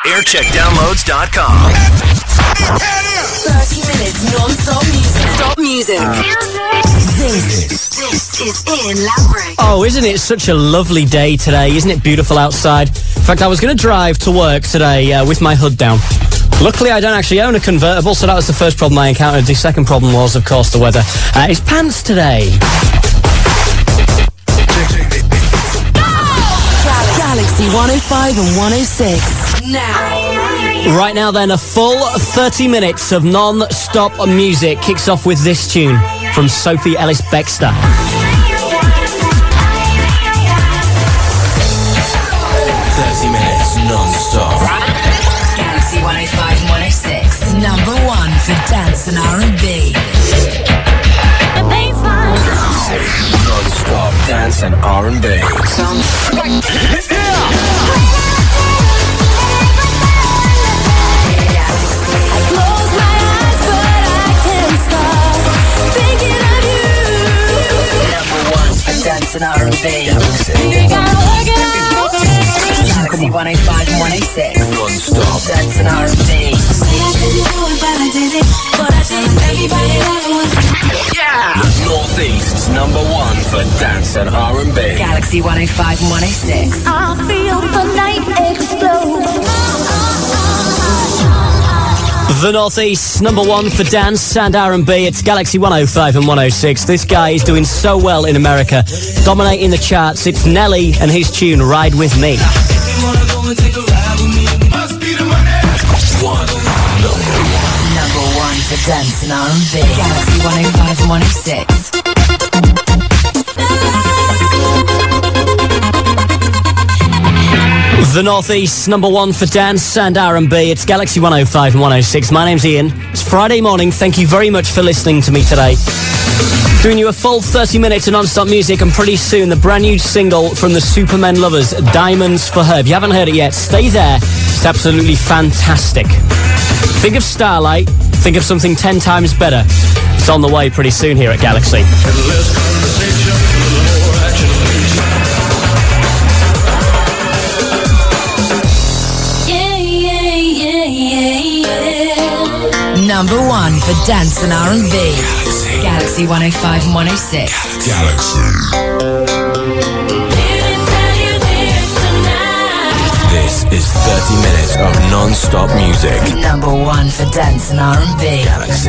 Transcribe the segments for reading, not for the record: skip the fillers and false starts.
Aircheckdownloads.com. 30 minutes non-stop music. Stop music. This is Ian Lambrick. Oh, isn't it such a lovely day today? Isn't it beautiful outside? In fact, I was going to drive to work today with my hood down. Luckily, I don't actually own a convertible, so that was the first problem I encountered. The second problem was, of course, the weather. It's pants today. Galaxy 105 and 106. Now. Right now, then, a full 30 minutes of non-stop music kicks off with this tune from Sophie Ellis-Bextor. 30 minutes non-stop. Galaxy 105 and 106. Number one for dance and R&B. Non-stop dance and R&B. Dance and R&B. Galaxy 105 and 106. Non-stop Dance and R&B. The Northeast's number one for dance and R&B. Galaxy 105 and 106. I feel the night explode. The Northeast's number one for dance and R&B. It's Galaxy 105 and 106. This guy is doing so well in America, dominating the charts. It's Nelly and his tune, Ride With Me. Number one for dance and R&B. Galaxy 105 and 106. The Northeast's number one for dance and R&B. It's Galaxy 105 and 106. My name's Ian. It's Friday morning. Thank you very much for listening to me today. Doing you a full 30 minutes of non-stop music, and pretty soon the brand new single from the Superman Lovers, Diamonds for Her. If you haven't heard it yet, stay there. It's absolutely fantastic. Think of Starlight. Think of something 10 times better. It's on the way pretty soon here at Galaxy. Number one for dance and R&B. Galaxy 105 and 106. This is 30 minutes of non-stop music. Number one for dance and R&B. Galaxy.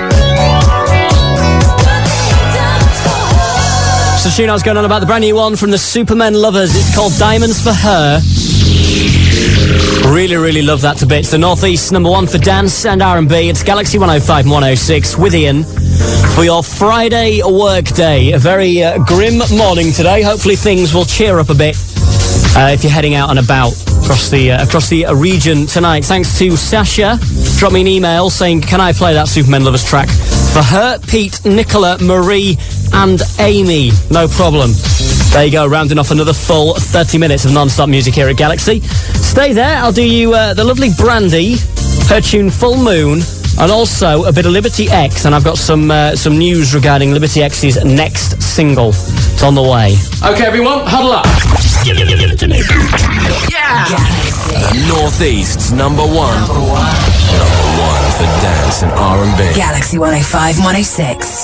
So tune I was going on about the brand new one from the Superman Lovers. It's called Diamonds for Her. Really, really love that to bits. The Northeast number one for dance and R&B. It's Galaxy 105 and 106 with Ian for your Friday work day. A very grim morning today. Hopefully things will cheer up a bit if you're heading out and about across the region tonight. Thanks to Sasha. Drop me an email saying, can I play that Superman Lovers track for her, Pete, Nicola, Marie and Amy? No problem. There you go, rounding off another full 30 minutes of non-stop music here at Galaxy. Stay there, I'll do you the lovely Brandy, her tune Full Moon, and also a bit of Liberty X, and I've got some news regarding Liberty X's next single. It's on the way. Okay, everyone, huddle up. Give it to me. Yeah! The Northeast's number one for dance and R&B. Galaxy 105 and 106.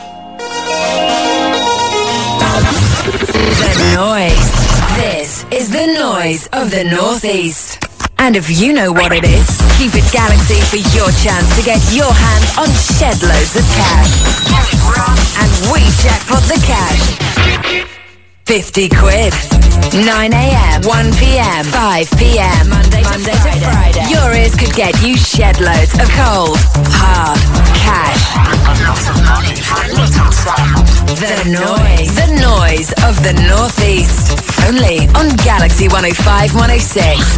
The noise. This is the noise of the Northeast. And if you know what it is, keep it Galaxy for your chance to get your hands on shed loads of cash. And we jackpot the cash. 50 quid. 9 a.m., 1 p.m., 5 p.m. Monday to Friday. Your ears could get you shed loads of cold, hard cash. The noise of the Northeast. Only on Galaxy 105 106.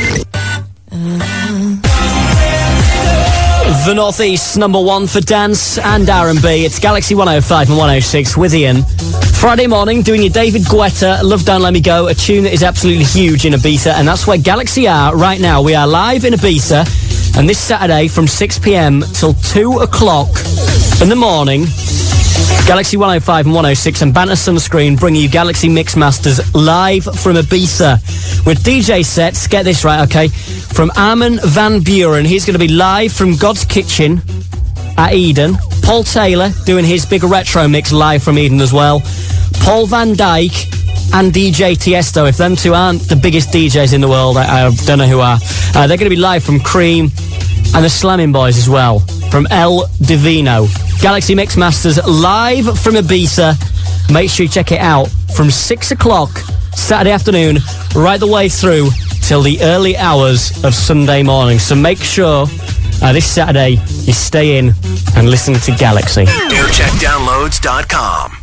The Northeast's number one for dance and R&B. It's Galaxy 105 and 106 with Ian. Friday morning, doing your David Guetta, Love Don't Let Me Go, a tune that is absolutely huge in Ibiza, and that's where Galaxy are right now. We are live in Ibiza, and this Saturday from 6 p.m. till 2 o'clock in the morning, Galaxy 105 and 106 and Banter Sunscreen bring you Galaxy Mixmasters live from Ibiza with DJ sets, get this right, okay, from Armin van Buuren. He's going to be live from God's Kitchen at Eden. Paul Taylor doing his big retro mix live from Eden as well. Paul van Dyk and DJ Tiesto. If them two aren't the biggest DJs in the world, I don't know who are. They're going to be live from Cream and the Slamming Boys as well, from El Divino. Galaxy Mixmasters live from Ibiza. Make sure you check it out from 6 o'clock Saturday afternoon right the way through till the early hours of Sunday morning. So make sure this Saturday you stay in and listen to Galaxy. AirCheckDownloads.com.